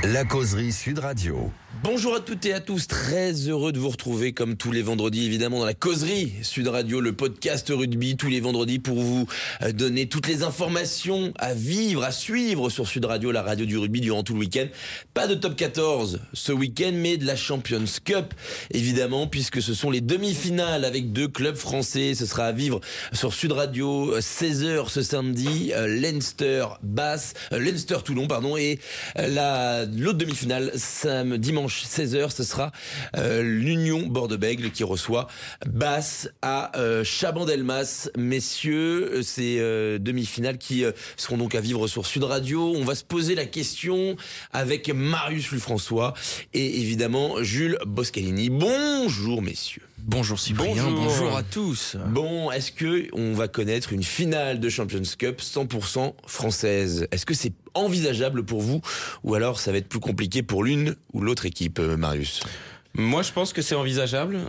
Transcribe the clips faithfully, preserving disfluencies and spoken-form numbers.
La causerie Sud Radio. Bonjour à toutes et à tous, très heureux de vous retrouver comme tous les vendredis évidemment dans la causerie Sud Radio, le podcast rugby tous les vendredis pour vous donner toutes les informations à vivre, à suivre sur Sud Radio, la radio du rugby durant tout le week-end. Pas de top quatorze ce week-end mais de la Champions Cup évidemment puisque ce sont les demi-finales avec deux clubs français. Ce sera à vivre sur Sud Radio, seize heures ce samedi, Leinster Basse, Leinster Toulon pardon et la, l'autre demi-finale samedi dimanche seize heures, ce sera euh, l'Union Bordeaux-Bègles qui reçoit Basse à euh, Chabandelmas. Messieurs, ces euh, demi-finales qui euh, seront donc à vivre sur Sud Radio. On va se poser la question avec Marius Lufrançois et évidemment Jules Boscalini. Bonjour messieurs. Bonjour Cyprien, bonjour. bonjour à tous. Bon, est-ce que on va connaître une finale de Champions Cup cent pour cent française? Est-ce que c'est envisageable pour vous ou alors ça va être plus compliqué pour l'une ou l'autre équipe, Marius? Moi, je pense que c'est envisageable.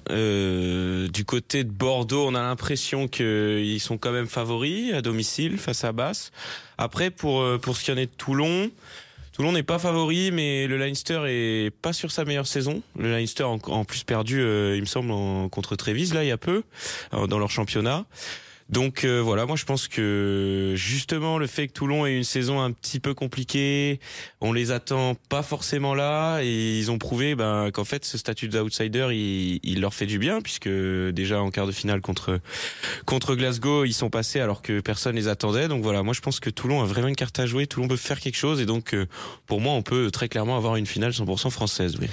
Euh, du côté de Bordeaux, on a l'impression qu'ils sont quand même favoris à domicile face à Basse. Après, pour pour ce qui en est de Toulon, Toulon n'est pas favori, mais le Leinster est pas sur sa meilleure saison. Le Leinster en, en plus perdu, euh, il me semble, en, contre Trévise là il y a peu dans leur championnat. Donc euh, voilà, moi je pense que justement le fait que Toulon ait une saison un petit peu compliquée, on les attend pas forcément là et ils ont prouvé ben, qu'en fait ce statut d'outsider il, il leur fait du bien puisque déjà en quart de finale contre contre Glasgow ils sont passés alors que personne les attendait. Donc voilà, moi je pense que Toulon a vraiment une carte à jouer, Toulon peut faire quelque chose et donc euh, pour moi on peut très clairement avoir une finale cent pour cent française. Oui.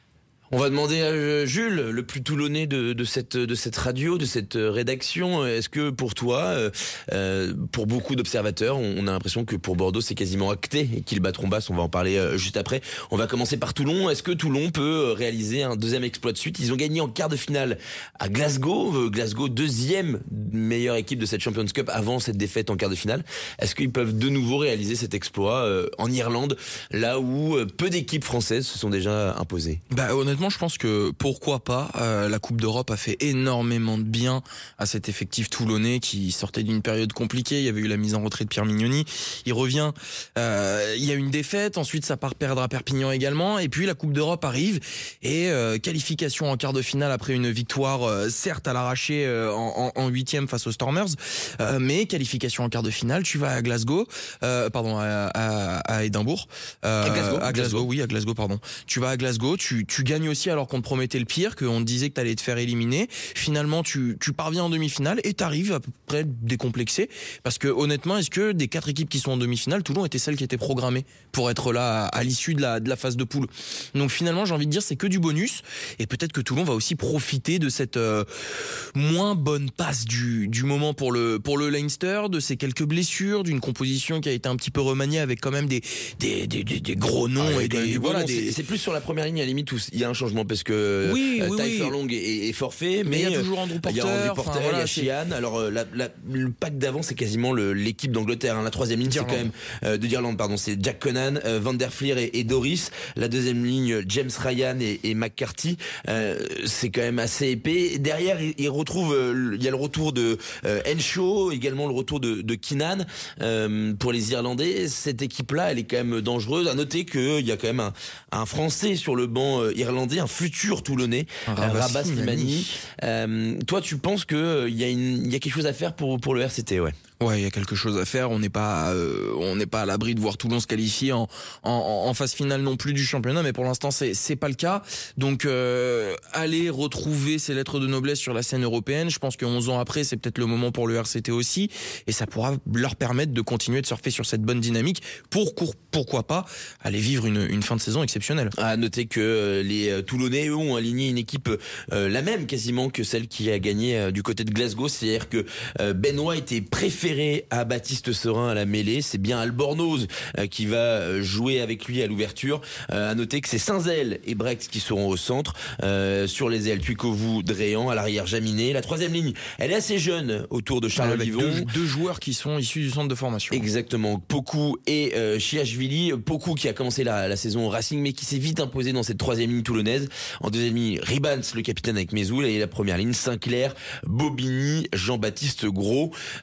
On va demander à Jules, le plus toulonnais de, de cette de cette radio, de cette rédaction. Est-ce que pour toi, euh, pour beaucoup d'observateurs, on a l'impression que pour Bordeaux c'est quasiment acté et qu'ils battront Basse. On va en parler juste après. On va commencer par Toulon. Est-ce que Toulon peut réaliser un deuxième exploit de suite? Ils ont gagné en quart de finale à Glasgow. Glasgow, deuxième meilleure équipe de cette Champions Cup avant cette défaite en quart de finale. Est-ce qu'ils peuvent de nouveau réaliser cet exploit euh, en Irlande, là où peu d'équipes françaises se sont déjà imposées? Bah honnêtement, je pense que pourquoi pas. Euh, la Coupe d'Europe a fait énormément de bien à cet effectif toulonnais qui sortait d'une période compliquée. Il y avait eu la mise en retrait de Pierre Mignoni. Il revient. Euh, il y a une défaite. Ensuite, ça part perdre à Perpignan également. Et puis la Coupe d'Europe arrive et euh, qualification en quart de finale après une victoire euh, certes à l'arraché euh, en huitième face aux Stormers, euh, mais qualification en quart de finale. Tu vas à Glasgow, euh, pardon, à, à, à Édimbourg, euh, à Glasgow, à Glasgow, Glasgow, oui, à Glasgow, pardon. Tu vas à Glasgow, tu, tu gagnes aussi alors qu'on te promettait le pire, qu'on te disait que t'allais te faire éliminer. Finalement, tu, tu parviens en demi-finale et t'arrives à peu près décomplexé. Parce que honnêtement, est-ce que des quatre équipes qui sont en demi-finale, Toulon était celle qui était programmée pour être là à, à l'issue de la, de la phase de poule. Donc finalement, j'ai envie de dire, c'est que du bonus. Et peut-être que Toulon va aussi profiter de cette euh, moins bonne passe du, du moment pour le, pour le Leinster, de ces quelques blessures, d'une composition qui a été un petit peu remaniée avec quand même des, des, des, des, des gros noms. Ah, et des, voilà, noms, des... C'est plus sur la première ligne à la limite où il y a un changement parce que oui, euh, oui, Ty oui. Furlong est, est forfait, mais, mais il y a toujours Andrew Porter, il y a Andrew Porter, enfin, voilà, il y a Sheehan. Alors euh, la, la, le pack d'avant c'est quasiment le, l'équipe d'Angleterre. Hein. La troisième ligne c'est quand même euh, de d'Irlande, pardon, c'est Jack Conan, euh, Van der Fleer et, et Doris. La deuxième ligne James Ryan et, et McCarthy. Euh, c'est quand même assez épais. Et derrière il, il retrouve, euh, il y a le retour de euh, Henshaw, également le retour de, de Keenan euh, pour les Irlandais. Cette équipe là elle est quand même dangereuse. À noter que il y a quand même un, un Français sur le banc euh, irlandais, un futur Toulonnais, Rabah Slimani. Euh, toi, tu penses que euh, il y a une, il y a quelque chose à faire pour pour le R C T, ouais. Ouais, il y a quelque chose à faire. On n'est pas, euh, on n'est pas à l'abri de voir Toulon se qualifier en, en, en phase finale non plus du championnat, mais pour l'instant c'est c'est pas le cas. Donc euh, aller retrouver ces lettres de noblesse sur la scène européenne, je pense que onze ans après, c'est peut-être le moment pour le R C T aussi, et ça pourra leur permettre de continuer de surfer sur cette bonne dynamique pour pourquoi pas aller vivre une, une fin de saison exceptionnelle. À noter que euh, les Toulonnais eux ont aligné une équipe euh, la même quasiment que celle qui a gagné euh, du côté de Glasgow, c'est-à-dire que euh, Benoît était préféré à Baptiste Serin à la mêlée. C'est bien Albornoz euh, qui va jouer avec lui à l'ouverture. Euh, à noter que c'est Saint-Zel et Brex qui seront au centre. Euh, sur les ailes, Tuikovu, Dréan, à l'arrière Jaminet. La troisième ligne, elle est assez jeune autour de Charles avec Vivon. Deux, deux joueurs qui sont issus du centre de formation. Exactement. Pokou et euh, Chiachvili. Pokou qui a commencé la, la saison au Racing mais qui s'est vite imposé dans cette troisième ligne toulonnaise. En deuxième ligne, Ribans, le capitaine avec Mézoul. Et la première ligne, Sinclair, Bobigny, Jean-Baptiste Gros. Euh,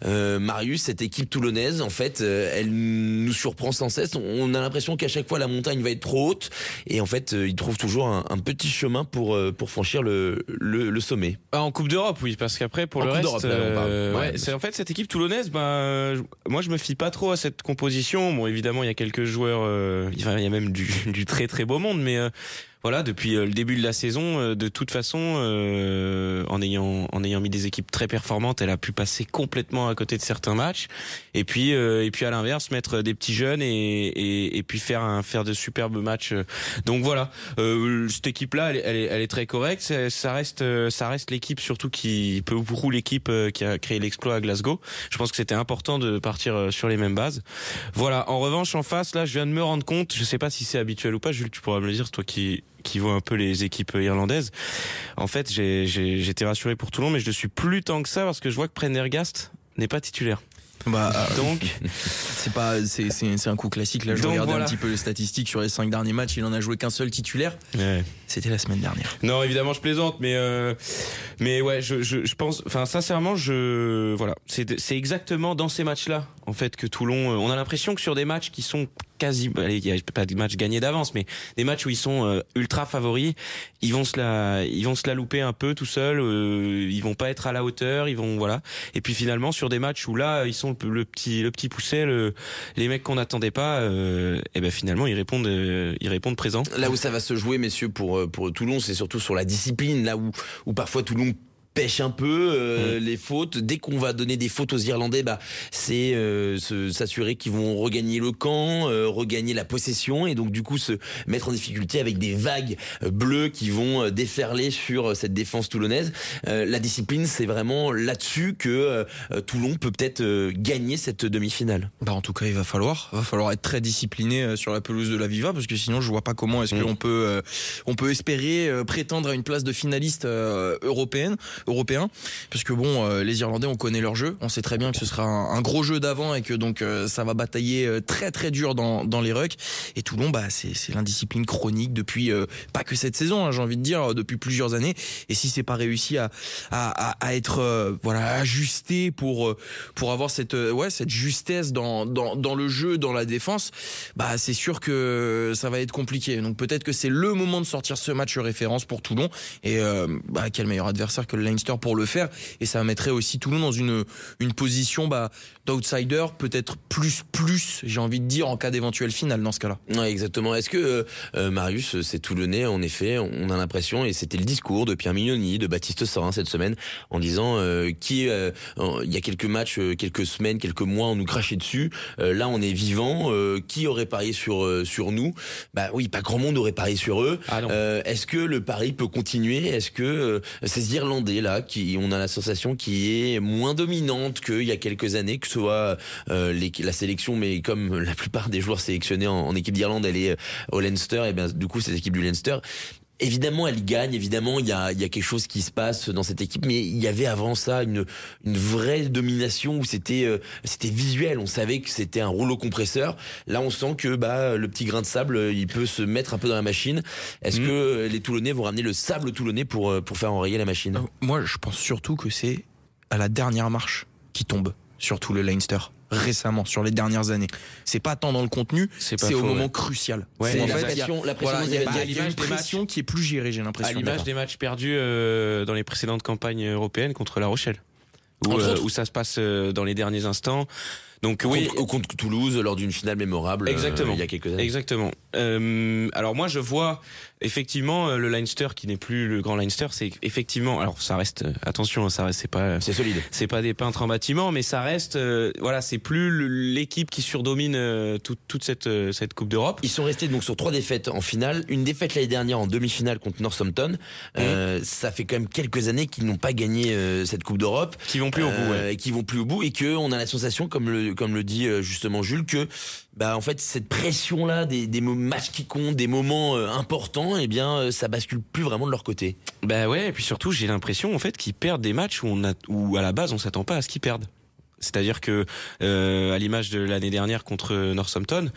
Marius, cette équipe toulonnaise, en fait, euh, elle nous surprend sans cesse. On a l'impression qu'à chaque fois la montagne va être trop haute, et en fait, euh, ils trouvent toujours un, un petit chemin pour euh, pour franchir le le, le sommet. Ah, en Coupe d'Europe, oui, parce qu'après pour En le Coupe reste, d'Europe, là, on parle. euh, Ouais, ouais, mais- c'est en fait cette équipe toulonnaise. Bah, je- moi, je me fie pas trop à cette composition. Bon, évidemment, il y a quelques joueurs, euh, il y a il y a même du, du très très beau monde, mais euh, voilà, depuis euh, le début de la saison, euh, de toute façon, euh, en ayant en ayant mis des équipes très performantes, elle a pu passer complètement à côté de certains matchs. Et puis euh, et puis à l'inverse, mettre des petits jeunes et et, et puis faire un faire de superbes matchs. Donc voilà, euh, cette équipe-là, elle, est- elle est elle est très correcte. C'est- Ça reste euh, ça reste l'équipe surtout qui peut beaucoup l'équipe euh, qui a créé l'exploit à Glasgow. Je pense que c'était important de partir euh, sur les mêmes bases. Voilà. En revanche, en face, là, je viens de me rendre compte. Je sais pas si c'est habituel ou pas, Jules. Tu pourras me le dire, toi qui qui vois un peu les équipes irlandaises. En fait, j'ai j'ai j'étais rassuré pour Toulon, mais je ne suis plus tant que ça parce que je vois que Prendergast n'est pas titulaire. Bah, Donc, c'est pas, c'est, c'est, c'est un coup classique. Là, je Donc, regardais voilà. un petit peu les statistiques sur les cinq derniers matchs. Il en a joué qu'un seul titulaire. ouais. C'était la semaine dernière. Non, évidemment, je plaisante, mais euh, mais ouais, je, je, je pense, enfin, sincèrement, je voilà, c'est c'est exactement dans ces matchs-là, en fait, que Toulon, euh, on a l'impression que sur des matchs qui sont quasi, allez, il y a pas des matchs gagnés d'avance, mais des matchs où ils sont euh, ultra favoris, ils vont se la, ils vont se la louper un peu tout seuls, euh, ils vont pas être à la hauteur, ils vont voilà. Et puis finalement, sur des matchs où là, ils sont le, le petit, le petit pousset, le, les mecs qu'on n'attendait pas, euh, et ben finalement, ils répondent, euh, ils répondent présents. Là où ça va se jouer, messieurs, pour pour Toulon, c'est surtout sur la discipline, là où où parfois Toulon pêche un peu euh, Mmh. les fautes. Dès qu'on va donner des fautes aux Irlandais, bah c'est euh, se- s'assurer qu'ils vont regagner le camp, euh, regagner la possession, et donc du coup se mettre en difficulté avec des vagues euh, bleues qui vont euh, déferler sur euh, cette défense toulonnaise. Euh, la discipline, c'est vraiment là-dessus que euh, Toulon peut peut-être euh, gagner cette demi-finale. Bah, en tout cas, il va falloir, va falloir être très discipliné euh, sur la pelouse de la Viva, parce que sinon, je vois pas comment est-ce Mm. qu'on peut, euh, on peut espérer euh, prétendre à une place de finaliste euh, européenne, européen, parce que bon, euh, les Irlandais, on connaît leur jeu, on sait très bien que ce sera un, un gros jeu d'avant et que donc euh, ça va batailler euh, très très dur dans dans les rucks. Et Toulon, bah c'est c'est l'indiscipline chronique depuis euh, pas que cette saison, hein, j'ai envie de dire, depuis plusieurs années. Et si c'est pas réussi à à, à, à être euh, voilà ajusté pour euh, pour avoir cette euh, ouais cette justesse dans dans dans le jeu, dans la défense, bah c'est sûr que ça va être compliqué. Donc peut-être que c'est le moment de sortir ce match référence pour Toulon. Et euh, bah quel meilleur adversaire que le Leinster pour le faire. Et ça mettrait aussi Toulon dans une une position bah d'outsider, peut-être plus plus j'ai envie de dire en cas d'éventuelle finale dans ce cas-là. Ouais, exactement. Est-ce que euh, euh, Marius, c'est Toulonnais, en effet, on a l'impression, et c'était le discours de Pierre Mignoni, de Baptiste Sorin cette semaine, en disant euh, qui, euh, en- il y a quelques matchs, euh, quelques semaines, quelques mois, on nous crachait dessus. Euh, là, on est vivant. Euh, qui aurait parié sur euh, sur nous? Bah oui, pas grand monde aurait parié sur eux. Ah non. Euh, est-ce que le pari peut continuer? Est-ce que euh, ces Irlandais là, qui on a la sensation qui est moins dominante qu'il y a quelques années, que ce soit euh, les- la sélection, mais comme la plupart des joueurs sélectionnés en, en équipe d'Irlande, elle est au Leinster, et bien du coup cette équipe du Leinster, évidemment elle gagne, évidemment il y a, il y a quelque chose qui se passe dans cette équipe, mais il y avait avant ça une, une vraie domination où c'était euh, c'était visuel, on savait que c'était un rouleau compresseur. Là on sent que bah le petit grain de sable, euh, il peut se mettre un peu dans la machine. Est-ce Mmh. que euh, les Toulonnais vont ramener le sable toulonnais pour euh, pour faire enrayer la machine? Euh, Moi, je pense surtout que c'est à la dernière marche qui tombe, surtout le Leinster. Récemment, sur les dernières années. C'est pas tant dans le contenu, C'est c'est, pas au faux, moment ouais. crucial. Ouais, C'est C'est en la fait, il y a- pression, la pression voilà, aux il y a, événements. il y a une l'image des pression qui est plus gérée, j'ai À l'impression. l'image des matchs perdus euh, dans les précédentes campagnes européennes contre La Rochelle, où, Entre euh, autres. où ça se passe euh, dans les derniers instants. Donc oui, Contre, contre Toulouse lors d'une finale mémorable euh, Exactement. il y a quelques années. exactement. Euh, alors moi je vois effectivement euh, le Leinster qui n'est plus le grand Leinster, c'est effectivement, alors ça reste, euh, attention, hein, ça reste, c'est pas, C'est solide. c'est pas des peintres en bâtiment, mais ça reste, euh, voilà, c'est plus le- l'équipe qui surdomine euh, toute, toute cette euh, cette Coupe d'Europe. Ils sont restés donc sur trois défaites en finale, une défaite l'année dernière en demi-finale contre Northampton. Euh, ça fait quand même quelques années qu'ils n'ont pas gagné euh, cette Coupe d'Europe, Qui vont plus au bout. euh, Ouais. et qui vont plus au bout, et que on a la sensation, comme le comme le dit euh, justement Jules, que bah en fait cette pression là des des mo- matchs qui comptent, des moments euh, importants, eh bien euh, ça bascule plus vraiment de leur côté. Bah ouais, et puis surtout j'ai l'impression en fait qu'ils perdent des matchs où on a, où à la base on s'attend pas à ce qu'ils perdent. C'est-à-dire que euh, à l'image de l'année dernière contre Northampton,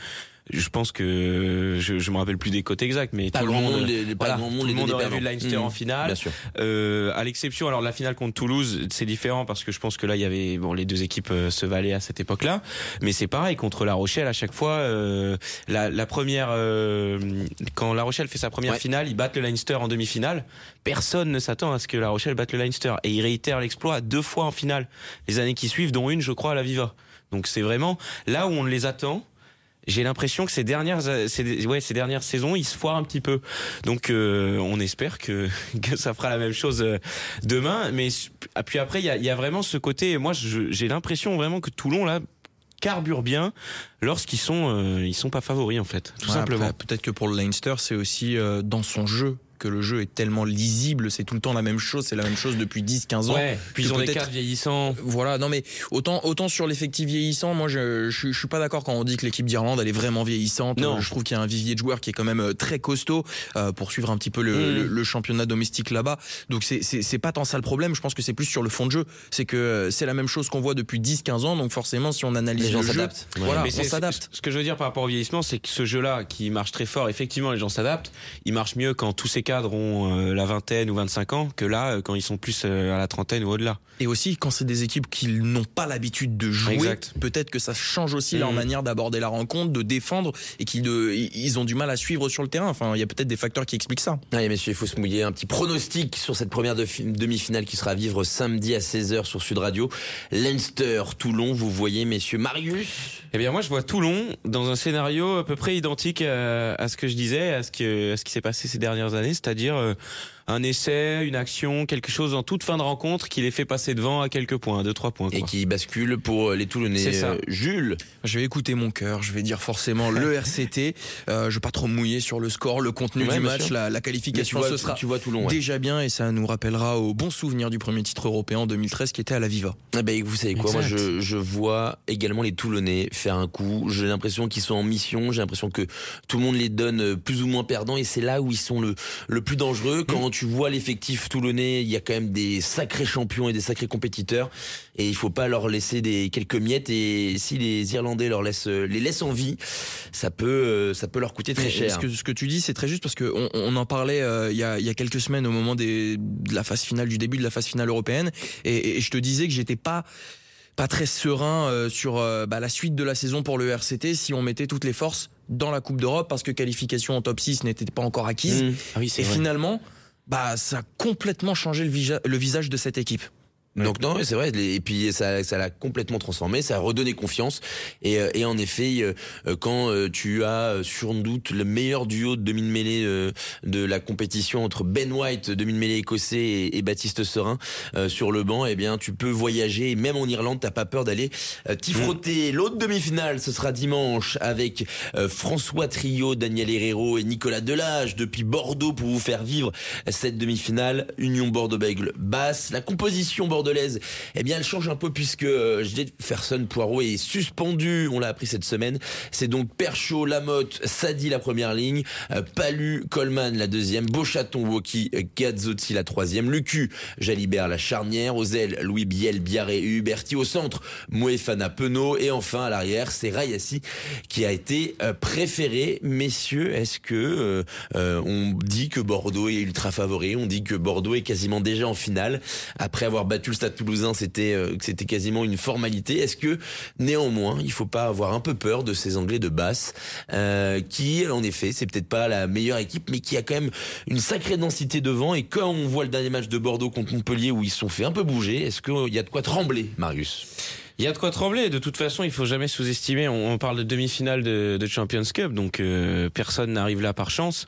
je pense que je, je me rappelle plus des cotes exactes, mais pas tout le monde, monde, les, voilà, pas grand monde, tout le les monde aurait perdants. vu Leinster Mmh. en finale. Bien sûr. Euh, à l'exception, alors la finale contre Toulouse, c'est différent parce que je pense que là il y avait bon les deux équipes euh, se valaient à cette époque-là, mais c'est pareil contre La Rochelle à chaque fois. Euh, la, la première, euh, quand La Rochelle fait sa première Ouais. finale, ils battent le Leinster en demi-finale. Personne ne s'attend à ce que La Rochelle batte le Leinster et ils réitèrent l'exploit deux fois en finale les années qui suivent, dont une, je crois, à la Viva. Donc c'est vraiment là où on les attend. J'ai l'impression que ces dernières, ces, ouais, ces dernières saisons, ils se foirent un petit peu. Donc, euh, on espère que, que ça fera la même chose demain. Mais puis après, il y a, y a vraiment ce côté. Moi, je, j'ai l'impression vraiment que Toulon là carbure bien lorsqu'ils sont, euh, ils sont pas favoris en fait, tout Ouais, simplement. après, peut-être que pour le Leinster, c'est aussi euh, dans son jeu. Que le jeu est tellement lisible, c'est tout le temps la même chose, c'est la même chose depuis dix quinze ans. Ouais, puis ils ont des peut-être- cadres vieillissants. Voilà, non mais autant autant sur l'effectif vieillissant, moi je, je, je suis pas d'accord quand on dit que l'équipe d'Irlande elle est vraiment vieillissante. Non. Je trouve qu'il y a un vivier de joueurs qui est quand même euh, très costaud euh, pour suivre un petit peu le, Mmh. le, le championnat domestique là-bas. Donc c'est c'est c'est pas tant ça le problème, je pense que c'est plus sur le fond de jeu, c'est que euh, c'est la même chose qu'on voit depuis dix quinze ans, donc forcément si on analyse Les gens le jeu, s'adaptent. Ouais. voilà, Mais on c'est- s'adapte. Ce que je veux dire par rapport au vieillissement, c'est que ce jeu-là, qui marche très fort, effectivement, les gens s'adaptent. Il marche mieux quand tous ces cadres ont euh, la vingtaine ou vingt-cinq ans que là, euh, quand ils sont plus euh, à la trentaine ou au-delà. Et aussi, quand c'est des équipes qui n'ont pas l'habitude de jouer, Exact. peut-être que ça change aussi leur Mmh. manière d'aborder la rencontre, de défendre, et qu'ils de- ils ont du mal à suivre sur le terrain. Enfin, il y a peut-être des facteurs qui expliquent ça. Allez messieurs, il faut se mouiller. Un petit pronostic sur cette première de- demi-finale qui sera à vivre samedi à seize heures sur Sud Radio. Leinster, Toulon, vous voyez messieurs. Marius? Eh bien, moi, je vois Toulon dans un scénario à peu près identique à, à ce que je disais, à ce que, à ce qui s'est passé ces dernières années, c'est-à-dire euh, un essai, une action, quelque chose en toute fin de rencontre qui les fait passer devant à quelques points, deux, trois points. Quoi. Et qui bascule pour les Toulonnais. C'est ça. Euh, Jules? Je vais écouter mon cœur, je vais dire forcément le R C T. Euh, je vais pas trop mouiller sur le score, le contenu Ouais, du bien match, sûr. la, la Mais tu qualification, vois, ce sera tu vois Toulon, ouais. déjà bien et ça nous rappellera au bon souvenir du premier titre européen en deux mille treize qui était à la Viva. Eh ben, vous savez quoi, Exact. moi je, je vois également les Toulonnais faire un coup. J'ai l'impression qu'ils sont en mission, j'ai l'impression que tout le monde les donne plus ou moins perdants et c'est là où ils sont le, le plus dangereux. Quand tu vois l'effectif toulonnais, il y a quand même des sacrés champions et des sacrés compétiteurs et il faut pas leur laisser des quelques miettes et si les Irlandais leur laissent, les laissent en vie, ça peut, ça peut leur coûter très Mais cher. Ce que, ce que tu dis, c'est très juste parce que on, on en parlait euh, il y, a, il y a quelques semaines au moment des, de la phase finale, du début de la phase finale européenne, et, et je te disais que j'étais pas pas très serein euh, sur euh, bah, la suite de la saison pour le R C T si on mettait toutes les forces dans la Coupe d'Europe parce que qualification en top six n'était pas encore acquise. Mmh. Ah oui, c'est Et vrai. finalement, bah ça a complètement changé le, visa- le visage de cette équipe. Donc non, c'est vrai. Et puis ça, ça l'a complètement transformé, ça a redonné confiance. Et, euh, et en effet, euh, quand euh, tu as sur doute le meilleur duo de demi-mêlée euh, de la compétition entre Ben White, demi-mêlée écossais, et, et Baptiste Serin euh, sur le banc, eh bien tu peux voyager. Et même en Irlande, t'as pas peur d'aller euh, t'y frotter. L'autre demi-finale, ce sera dimanche avec euh, François Trio, Daniel Herrero et Nicolas Delage depuis Bordeaux pour vous faire vivre cette demi-finale. Union Bordeaux-Bègles Basse. La composition bordelaise, eh bien, elle change un peu puisque euh, Jefferson Poirot est suspendu. On l'a appris cette semaine. C'est donc Perchaud, Lamotte, Sadi la première ligne, euh, Palu, Coleman la deuxième, Beauchaton, Woki, euh, Gazzotti la troisième, Lucu, Jalibert la charnière, aux ailes Louis Biel, Biarré et Huberti, au centre Moefana, Penaud et enfin à l'arrière c'est Rayassi qui a été euh, préféré. Messieurs, est-ce que euh, euh, on dit que Bordeaux est ultra favori, on dit que Bordeaux est quasiment déjà en finale après avoir battu le Stade Toulousain, c'était euh, c'était quasiment une formalité. Est-ce que néanmoins il faut pas avoir un peu peur de ces Anglais de Basse euh, qui en effet c'est peut-être pas la meilleure équipe mais qui a quand même une sacrée densité devant, et quand on voit le dernier match de Bordeaux contre Montpellier où ils se sont fait un peu bouger, est-ce qu'il y a de quoi trembler, Marius? Il y a de quoi trembler. De toute façon, il faut jamais sous-estimer. On, on parle de demi-finale de, de Champions Cup, donc euh, personne n'arrive là par chance.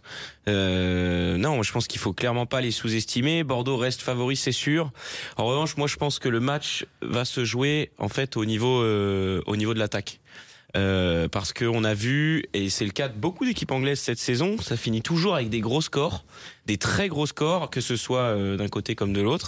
Euh, non, je pense qu'il faut clairement pas les sous-estimer. Bordeaux reste favori, c'est sûr. En revanche, moi, je pense que le match va se jouer en fait au niveau euh, au niveau de l'attaque. Euh, parce qu'on a vu, et c'est le cas de beaucoup d'équipes anglaises cette saison, ça finit toujours avec des gros scores, des très gros scores, que ce soit euh, d'un côté comme de l'autre.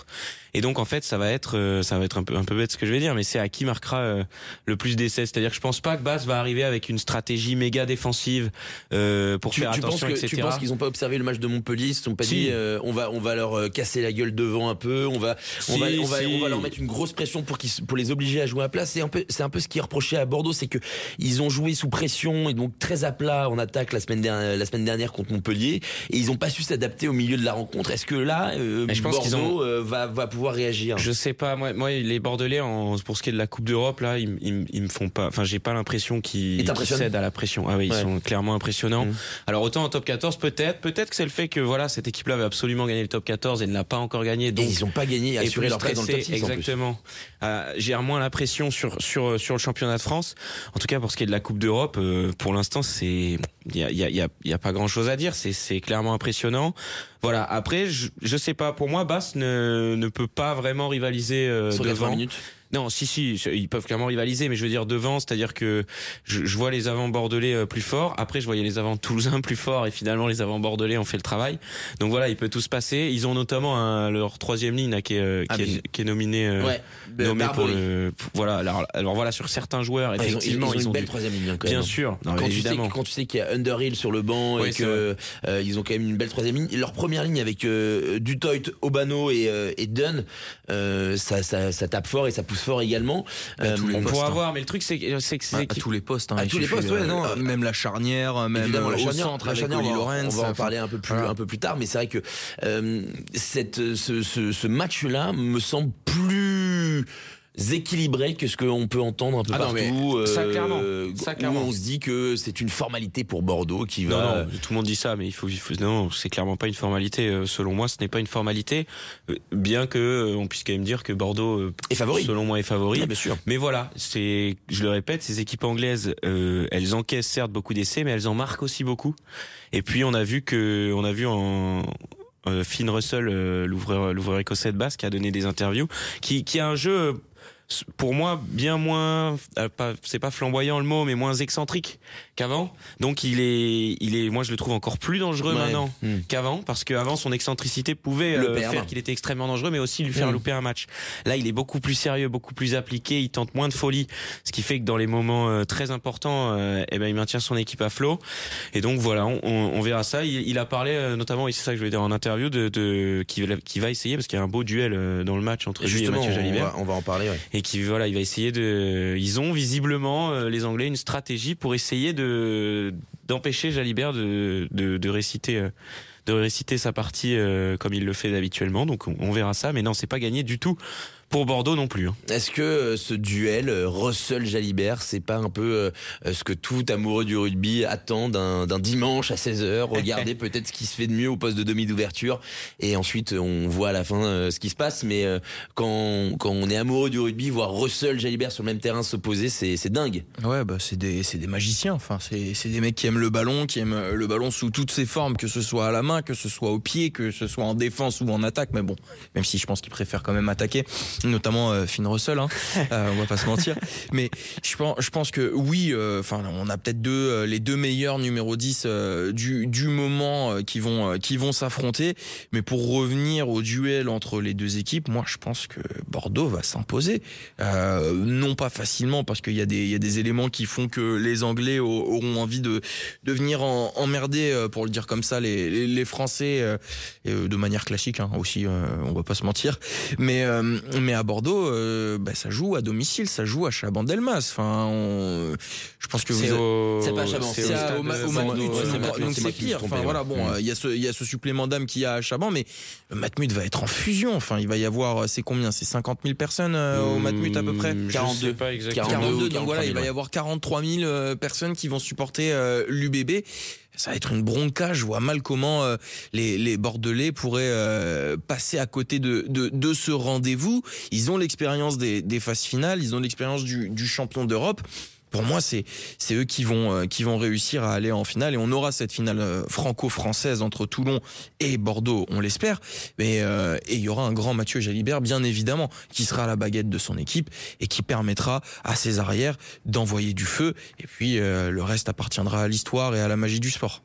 Et donc en fait ça va être euh, ça va être un peu un peu bête ce que je vais dire, mais c'est à qui marquera euh, le plus d'essais. C'est-à-dire que je pense pas que Basse va arriver avec une stratégie méga défensive euh, pour tu, faire tu attention, penses que, et cetera. Tu penses qu'ils ont pas observé le match de Montpellier, ils se sont pas Si. dit euh, on va on va leur euh, casser la gueule devant un peu, on va on Si, va on va si. on va leur mettre une grosse pression pour qu'ils pour les obliger à jouer à plat. C'est un peu c'est un peu ce qui est reproché à Bordeaux, c'est que ils ont joué sous pression et donc très à plat en attaque la semaine dernière la semaine dernière contre Montpellier et ils ont pas su s'adapter au milieu de la rencontre. Est-ce que là euh, Mais je pense qu'ils Bordeaux ont- euh, va va pouvoir réagir? Je sais pas, moi, moi les Bordelais en, pour ce qui est de la Coupe d'Europe là, ils, ils, ils me font pas, enfin j'ai pas l'impression qu'ils, Ils qu'ils t'impressionnent cèdent à la pression. Ah oui, ils Ouais. sont clairement impressionnants. Mmh. Alors autant en top quatorze peut-être, peut-être que c'est le fait que voilà cette équipe-là veut absolument gagner le top quatorze et ne l'a pas encore gagné. Et Donc ils ont pas gagné, et assuré plus leur place dans le top stressé, six en plus. exactement. Euh, gère moins la pression sur sur sur le championnat de France. En tout cas pour ce qui est de la Coupe d'Europe, euh, pour l'instant c'est il y a il y a il y a, il y a pas grand-chose à dire. C'est c'est clairement impressionnant. Voilà. Après je je sais pas. Pour moi Basse ne ne peut pas vraiment rivaliser euh, Sur quatre-vingts devant. minutes. Non, si, si, ils peuvent clairement rivaliser, mais je veux dire devant, c'est-à-dire que je, je vois les avants bordelais euh, plus forts. Après, je voyais les avants toulousains plus forts, et finalement, les avants bordelais ont fait le travail. Donc voilà, il peut tout se passer. Ils ont notamment un, leur troisième ligne là, qui est, euh, Ah, qui, mais- est, qui est nominé, euh, Ouais. nommé pour Barbery. le. pour- voilà. Alors, alors voilà, sur certains joueurs, Ouais, ils ont, ils, effectivement, ils ont une belle du- troisième ligne hein, quand bien même. sûr, non, mais Quand tu, sais, évidemment. que- quand tu sais qu'il y a Underhill sur le banc Oui, et c'est que euh, ils ont quand même une belle troisième ligne, leur première ligne avec euh, Dutoit, Obano et, euh, et Dunn, euh, ça, ça, ça tape fort et ça pousse fort également. À tous les On postes, pourra hein. voir, mais le truc c'est que c'est que À, c'est à tous les postes. Hein, À il tous les suffit, postes, ouais, euh, non. euh, même la charnière, même Évidemment, euh, la au charnière, centre la avec charnière, Oli on va- Lorenz. on va en enfin, parler un peu plus, voilà. un peu plus tard, mais c'est vrai que euh, cette, ce, ce, ce match-là me semble plus équilibré que ce qu'on peut entendre un peu Ah non, mais partout. ça, euh, clairement. Ça, où clairement. on se dit que c'est une formalité pour Bordeaux qui Non, va. non, tout le monde dit ça, mais il faut, il faut non, c'est clairement pas une formalité. euh, Selon moi, ce n'est pas une formalité, euh, bien que euh, on puisse quand même dire que Bordeaux, euh, Et favori. selon moi, est favori. Oui, bien sûr. Mais voilà, c'est, je le répète, ces équipes anglaises, euh, elles encaissent certes beaucoup d'essais, mais elles en marquent aussi beaucoup. Et puis on a vu que, on a vu en euh, Finn Russell, euh, l'ouvreur, l'ouvreur écossais de Basse, qui a donné des interviews, qui, qui a un jeu. euh, pour moi bien moins euh, pas c'est pas flamboyant le mot mais moins excentrique qu'avant, donc il est il est moi je le trouve encore plus dangereux Ouais. maintenant Hmm. qu'avant, parce qu'avant son excentricité pouvait Le euh, perdre. faire qu'il était extrêmement dangereux, mais aussi lui faire Hmm. louper un match. Là il est beaucoup plus sérieux, beaucoup plus appliqué, il tente moins de folie, ce qui fait que dans les moments euh, très importants euh, eh ben il maintient son équipe à flot. Et donc voilà, on, on, on verra ça. Il, il a parlé euh, notamment, et c'est ça que je voulais dire en interview, de, de qui, qui va essayer, parce qu'il y a un beau duel euh, dans le match entre lui et Justement, Mathieu on Jalibert, va, on va en parler. Ouais. et qui voilà, il va essayer de. Ils ont visiblement euh, les Anglais une stratégie pour essayer de d'empêcher Jalibert de de, de réciter. Euh, de réciter sa partie euh, comme il le fait habituellement, donc on, on verra ça, mais non, c'est pas gagné du tout pour Bordeaux non plus. Hein. Est-ce que euh, ce duel euh, Russell-Jalibert, c'est pas un peu euh, ce que tout amoureux du rugby attend d'un d'un dimanche à seize heures? Regardez peut-être ce qui se fait de mieux au poste de demi d'ouverture et ensuite on voit à la fin euh, ce qui se passe. Mais euh, quand, quand on est amoureux du rugby, voir Russell-Jalibert sur le même terrain s'opposer, c'est c'est dingue. Ouais, bah c'est des c'est des magiciens. Enfin, c'est c'est des mecs qui aiment le ballon, qui aiment le ballon sous toutes ses formes, que ce soit à la main, que ce soit au pied, que ce soit en défense ou en attaque. Mais bon, même si je pense qu'ils préfèrent quand même attaquer, notamment euh, Finn Russell. Hein. euh, on va pas se mentir. Mais je pense je pense que oui. Enfin, euh, on a peut-être deux euh, les deux meilleurs numéro dix euh, du du moment euh, qui vont euh, qui vont s'affronter. Mais pour revenir au duel entre les deux équipes, moi je pense que Bordeaux va s'imposer. Euh, non pas facilement, parce qu'il y a des il y a des éléments qui font que les Anglais auront envie de de venir en, emmerder, euh, pour le dire comme ça, les les, les Français euh, euh, de manière classique hein, aussi. Euh, on va pas se mentir. Mais euh, mais à Bordeaux, euh, bah, ça joue à domicile, ça joue à Chabandelmas. Enfin, on, je pense que vous C'est êtes- au... c'est pas à Chaban, c'est c'est au à- stade au, ma- de au Bordeaux, Matmut, ouais, c'est donc- Matmut, donc c'est moi c'est qui me suis pire. trompé, Enfin ouais. voilà, bon, Mm. euh, il y a ce il y a ce supplément d'âme qu'il y a à Chaban, mais le Matmut va être en fusion. Enfin, il va y avoir, c'est combien? C'est cinquante mille personnes euh, au Matmut à peu près. Hum, je quarante-deux. sais pas exactement. quarante-deux, quarante-deux, ou donc voilà, il va y quarante-trois mille, avoir quarante-trois mille euh, personnes qui vont supporter euh, l'U B B. Ça va être une bronca. Je vois mal comment euh, les, les Bordelais pourraient euh, passer à côté de, de, de ce rendez-vous. Ils ont l'expérience des, des phases finales, ils ont l'expérience du, du champion d'Europe. Pour moi, c'est c'est eux qui vont euh, qui vont réussir à aller en finale, et on aura cette finale euh, franco-française entre Toulon et Bordeaux, on l'espère. Mais euh, et il y aura un grand Mathieu Jalibert, bien évidemment, qui sera à la baguette de son équipe et qui permettra à ses arrières d'envoyer du feu. Et puis euh, le reste appartiendra à l'histoire et à la magie du sport.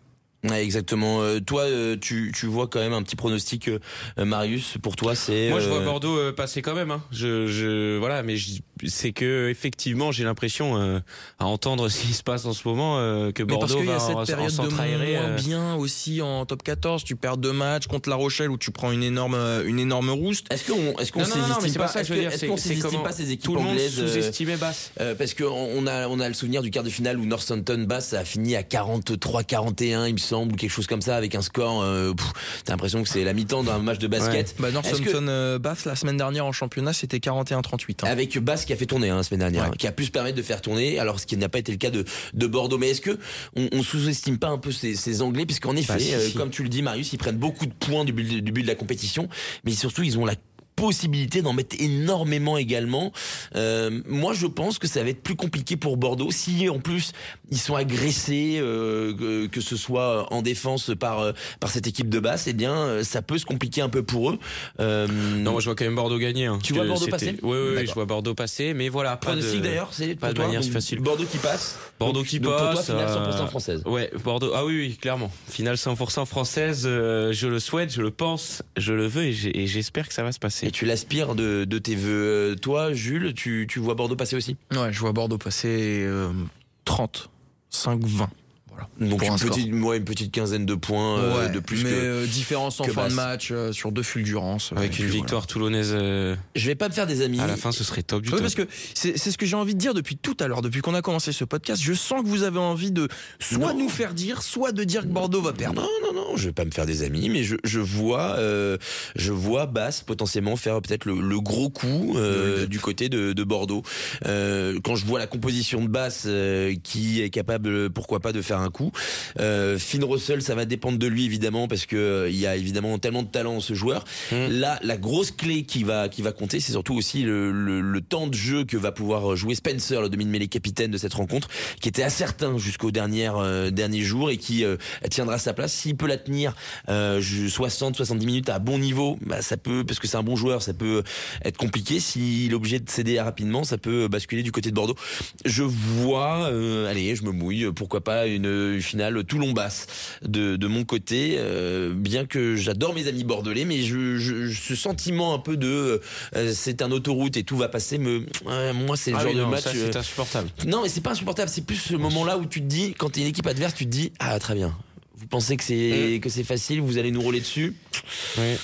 Ouais, exactement. Euh, toi, euh, tu, tu vois quand même un petit pronostic, euh, Marius. Pour toi, c'est. Moi, je vois euh, Bordeaux euh, passer quand même. Hein. Je, je, voilà, mais je, c'est que effectivement, j'ai l'impression, euh, à entendre ce qui se passe en ce moment, euh, que Mais parce Bordeaux qu'il y a va en, cette en période de s'entraîner. moins euh, bien aussi en top quatorze. Tu perds deux matchs contre La Rochelle où tu prends une énorme, une énorme rouste. Est-ce qu'on, est-ce qu'on Non, non, non, mais sous-estime c'est pas, pas ça que est-ce je veux dire, est-ce c'est- qu'on c'est sous-estime comment pas ces équipes tout le monde anglaises euh, sous-estimait Basse. euh, parce que on a, on a le souvenir du quart de finale où Northampton Bass a fini à quarante-trois quarante et un, il me semble, ou quelque chose comme ça, avec un score. Euh, pff, t'as l'impression que c'est la mi-temps d'un match de basket. Bah, Est-ce que- Northampton euh, Bath la semaine dernière en championnat, c'était quarante et un trente-huit. Hein. Avec Basse qui a fait tourner hein, la semaine dernière, Ouais. hein, qui a pu se permettre de faire tourner, alors ce qui n'a pas été le cas de, de Bordeaux. Mais est-ce que on, on sous-estime pas un peu ces, ces Anglais, puisqu'en effet, Bah, si, euh, si. comme tu le dis, Marius, ils prennent beaucoup de points du but, du but de la compétition, mais surtout ils ont la possibilité d'en mettre énormément également. Euh, moi, je pense que ça va être plus compliqué pour Bordeaux si, en plus, ils sont agressés, euh, que, que ce soit en défense par euh, par cette équipe de Basse. Eh bien, euh, ça peut se compliquer un peu pour eux. Euh, Non, moi je vois quand même Bordeaux gagner. Hein, Tu parce vois que Bordeaux c'était- passer Oui, oui, oui, D'accord. je vois Bordeaux passer, mais voilà. Pas pronostic de... d'ailleurs, c'est pas pour de toi, manière donc, facile. Bordeaux qui passe. Bordeaux Donc- qui donc pour toi, passe. finale cent pour cent euh, française. Ouais, Bordeaux. Ah oui, oui, clairement. Finale cent pour cent française. euh, je le souhaite, je le pense, je le veux et j'ai- et j'espère que ça va se passer. Et tu l'aspires de, de tes vœux. Euh, Toi, Jules, tu, tu vois Bordeaux passer aussi Ouais, je vois Bordeaux passer euh, trente, cinq, vingt. Voilà. Donc Pour une un score. petite, ouais, une petite quinzaine de points euh, Ouais, de plus mais que... euh, différence en que fin de Basse. match euh, sur deux fulgurances. Avec Et une puis victoire toulonnaise euh, Je vais pas me faire des amis. à la fin, ce serait top du Ouais, top. parce que c'est c'est ce que j'ai envie de dire depuis tout à l'heure, depuis qu'on a commencé ce podcast. Je sens que vous avez envie de soit Non. nous faire dire, soit de dire que Bordeaux va perdre. Non, non, non, je vais pas me faire des amis, mais je, je vois, euh, je vois Basse potentiellement faire peut-être le, le gros coup euh, du côté de, de Bordeaux. Euh, quand je vois la composition de Basse euh, qui est capable, pourquoi pas, de faire un coup. Euh, Finn Russell, ça va dépendre de lui évidemment parce que euh, il y a évidemment tellement de talent ce joueur. Mmh. Là, la grosse clé qui va qui va compter, c'est surtout aussi le, le, le temps de jeu que va pouvoir jouer Spencer, le demi-mêlée capitaine de cette rencontre, qui était incertain jusqu'au dernier euh, dernier jour et qui euh, tiendra sa place. S'il peut la tenir euh, soixante soixante-dix minutes à bon niveau, bah, ça peut, parce que c'est un bon joueur, ça peut être compliqué. S'il est obligé de céder rapidement, ça peut basculer du côté de Bordeaux. Je vois, euh, allez, je me mouille, pourquoi pas une, une finale Toulon-Basse de, de mon côté, euh, bien que j'adore mes amis bordelais, mais je, je, ce sentiment un peu de euh, c'est un autoroute et tout va passer, me, euh, moi c'est le Ah genre oui, de non, match. ça, euh, c'est insupportable. non, mais c'est pas insupportable, c'est plus ce moment-là où tu te dis, quand t'es une équipe adverse, tu te dis, ah très bien. Vous pensez que c'est Mm. que c'est facile, vous allez nous rouler dessus. Oui.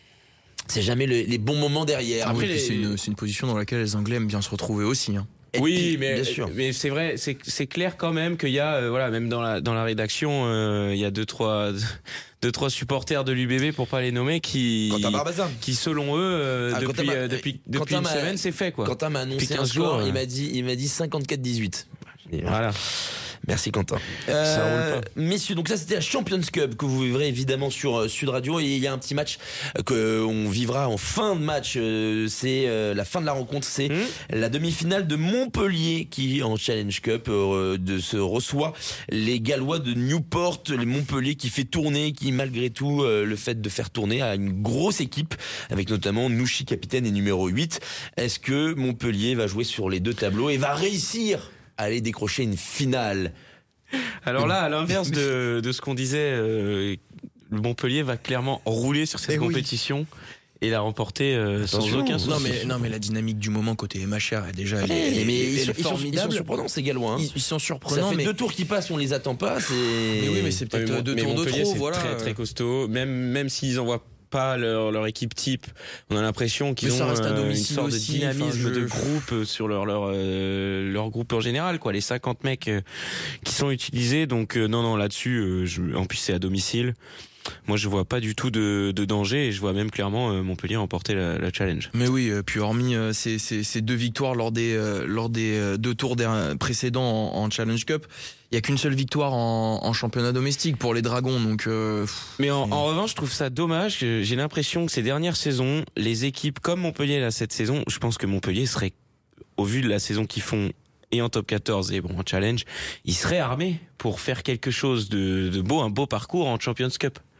C'est jamais le- les bons moments derrière. Après, Oui, c'est une, c'est une position dans laquelle les Anglais aiment bien se retrouver aussi. Hein. et Oui, puis, mais bien sûr. mais c'est vrai, c'est c'est clair quand même qu'il y a euh, voilà, même dans la dans la rédaction, euh, il y a deux trois deux trois supporters de l'U B B pour pas les nommer qui Quentin Barbazan. qui selon eux euh, Ah, depuis Quentin m'a- euh, depuis Quentin depuis une m'a- semaine c'est fait quoi. Quentin m'a annoncé Depuis un quinze score, jours, il euh. m'a dit, il m'a dit cinquante-quatre dix-huit. Voilà. Merci Quentin. Ça Euh, roule pas. messieurs, donc ça c'était la Champions Cup que vous vivrez évidemment sur euh, Sud Radio, et il y a un petit match euh, que on vivra en fin de match. euh, c'est euh, la fin de la rencontre, c'est Mmh. la demi-finale de Montpellier qui en Challenge Cup euh, de se reçoit les Gallois de Newport, les Montpellier qui fait tourner, qui malgré tout euh, le fait de faire tourner a une grosse équipe avec notamment Nouchi capitaine et numéro huit. Est-ce que Montpellier va jouer sur les deux tableaux et va réussir à aller décrocher une finale? Alors là, à l'inverse de de ce qu'on disait, euh, le Montpellier va clairement rouler sur cette Eh oui. compétition et la remporter euh, sans Attention. aucun souci. Non mais, non mais la dynamique du moment côté M H R est déjà elle, est- elle est- mais elle ils est sont, ils sont- ils sont formidable. surprenants ces Gallois. Hein. Ils, ils sont Ça surprenants, fait mais, deux tours qui passent, on les attend pas. C'est. mais oui, mais c'est Ouais, peut-être mais deux mais tours de Montpellier, trop. c'est Voilà. très très costaud. Même même s'ils envoient pas leur leur équipe type, on a l'impression qu'ils Mais ça ont reste à euh, une domicile sorte aussi, de dynamisme enfin, je- de groupe euh, sur leur leur euh, leur groupe en général quoi. Les cinquante mecs euh, qui sont utilisés, donc euh, non non là-dessus, euh, je, en plus c'est à domicile. Moi, je vois pas du tout de, de danger et je vois même clairement euh, Montpellier remporter la, la challenge. Mais oui, euh, puis hormis euh, ces, ces, ces deux victoires lors des, euh, lors des euh, deux tours der- précédents en, en Challenge Cup, il y a qu'une seule victoire en, en championnat domestique pour les Dragons. Donc, euh, pff, Mais en, en revanche, je trouve ça dommage. que J'ai l'impression que ces dernières saisons, les équipes comme Montpellier là cette saison, je pense que Montpellier serait, au vu de la saison qu'ils font et en top quatorze et bon en challenge, ils seraient armés pour faire quelque chose de, de beau, un beau parcours en Champions Cup.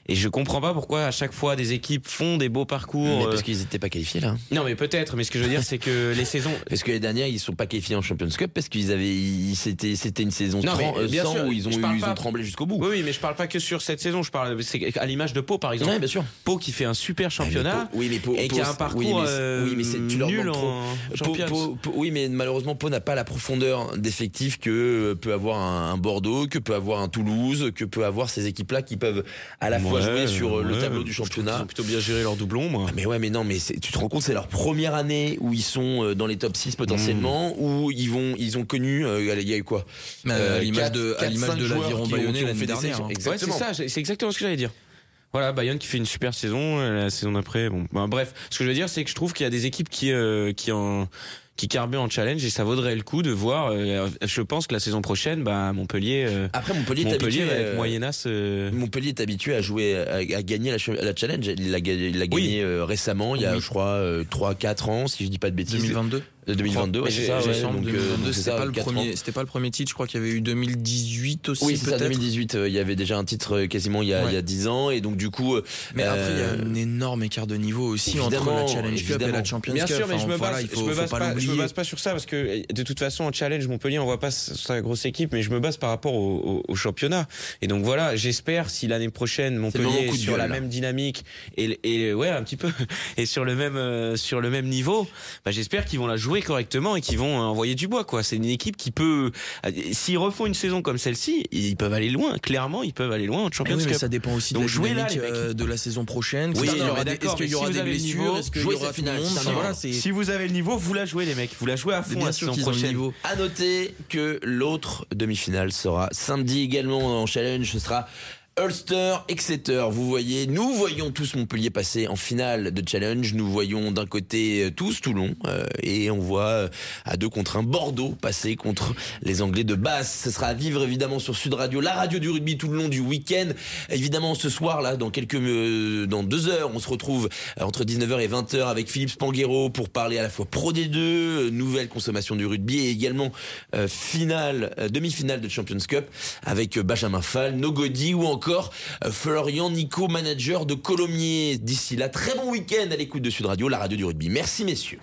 Et je comprends pas pourquoi à chaque fois des équipes font des beaux parcours. Mais parce euh... qu'ils n'étaient pas qualifiés là. Non mais peut-être, mais ce que je veux dire c'est que les saisons. Parce que les dernières ils sont pas qualifiés en Champions Cup parce qu'ils avaient, ils, c'était, c'était une saison Non, trem- mais, bien sans sûr, où ils ont, je eu, parle ils pas- ont tremblé jusqu'au bout. Oui, oui, mais je parle pas que sur cette saison. Je parle c'est à l'image de Pau par exemple. Ouais, bien sûr. Pau qui fait un super championnat. Ouais, mais Pau- oui, mais Pau- et qui a Pau- un parcours oui, mais, euh, oui, mais c'est, tu leur nul demandes trop. en Pau- Champions. Pau- Pau- oui, mais malheureusement, Pau n'a pas la profondeur d'effectifs que peut avoir un, un Bordeaux, que peut avoir un Toulouse, que peut avoir ces équipes-là qui peuvent à la fois Ouais, jouer sur le ouais. tableau du Je trouve championnat. qu'ils ont plutôt bien géré leur doublon, moi. Ah, mais ouais, mais non, mais c'est, tu te rends compte, c'est leur première année où ils sont euh, dans les top six potentiellement, où ils vont, ils ont connu, euh, il y a eu quoi Mais Euh, à l'image quatre- de, à quatre, l'image cinq de joueurs l'aviron qui ont- bayonnais qui ont l'année fait des dernière. sélections. hein. Ouais, c'est Exactement. ça, c'est exactement ce que j'allais dire. Voilà, Bayonne qui fait une super saison, euh, la saison d'après, bon, bah, bref, ce que je veux dire, c'est que je trouve qu'il y a des équipes qui, euh, qui en, qui carburent en challenge et ça vaudrait le coup de voir. Euh, je pense que la saison prochaine, bah Montpellier, euh, Après, Montpellier, est Montpellier habitué, avec euh, Moyennas. euh, Montpellier est habitué à jouer, à, à gagner la, ch- la challenge. Il l'a, ga- il l'a gagné euh, récemment, il y a, Oui. je crois, euh, trois quatre ans, si je dis pas de bêtises. deux mille vingt-deux. Euh, deux mille vingt-deux, ouais, Mais c'est j'ai- ça, j'ai ouais. semble Donc, deux euh, mille vingt-deux, donc c'est c'était ça, pas le quatre premier, ans. c'était pas le premier titre. Je crois qu'il y avait eu deux mille dix-huit aussi. Oui, c'est ça, peut-être. deux mille dix-huit. euh, Il y avait déjà un titre euh, quasiment il y a, Ouais. il y a dix ans, et donc du coup. euh, Mais après, il y a euh, un énorme écart de niveau aussi entre évidemment, la Challenge Cup et évidemment. la Champions Bien Cup. sûr, mais Enfin, je me voilà, base, il faut, je me faut base pas pas, je me l'oublier. base pas sur ça parce que de toute façon en challenge Montpellier on voit pas sa grosse équipe, mais je me base par rapport au, au, au championnat. Et donc voilà, j'espère si l'année prochaine le Montpellier moment est coup de sur gueule, la là. même dynamique et, et ouais un petit peu et sur le même euh, sur le même niveau, bah j'espère qu'ils vont la jouer correctement et qu'ils vont euh, envoyer du bois quoi. C'est une équipe qui peut, euh, s'ils refont une saison comme celle-ci, ils peuvent aller loin. Clairement, ils peuvent aller loin en Ah Champions oui, mais Cup. ça dépend aussi Donc de la jouez là, dynamique les mecs. euh, de la saison prochaine. Oui, Est-ce qu'il y non, aura mais des, d'accord, est-ce qu'il y mais aura si des vous avez le blessures? niveau, Est-ce qu'il y jouez aura cette tout le finale, monde? c'est Enfin, un voilà, niveau. c'est Si vous avez le niveau, vous la jouez les mecs, vous la jouez à fond bien la sûr saison qu'ils ont le prochaine. niveau. À noter que l'autre demi-finale sera samedi également en challenge. Ce sera Ulster, Exeter. Vous voyez, nous voyons tous Montpellier passer en finale de challenge. Nous voyons d'un côté euh, tous Toulon euh, et on voit euh, à deux contre un Bordeaux passer contre les Anglais de Basse. Ce sera à vivre évidemment sur Sud Radio, la radio du rugby tout le long du week-end. Évidemment ce soir là, dans quelques euh, dans deux heures, on se retrouve euh, entre dix-neuf heures et vingt heures avec Philippe Spanghero pour parler à la fois Pro D deux, euh, nouvelle consommation du rugby et également euh, finale, euh, demi-finale de Champions Cup avec euh, Benjamin Fall, Nogodi ou encore euh, Florian Nico, manager de Colomiers. D'ici là, très bon week-end à l'écoute de Sud Radio, la radio du rugby. Merci messieurs.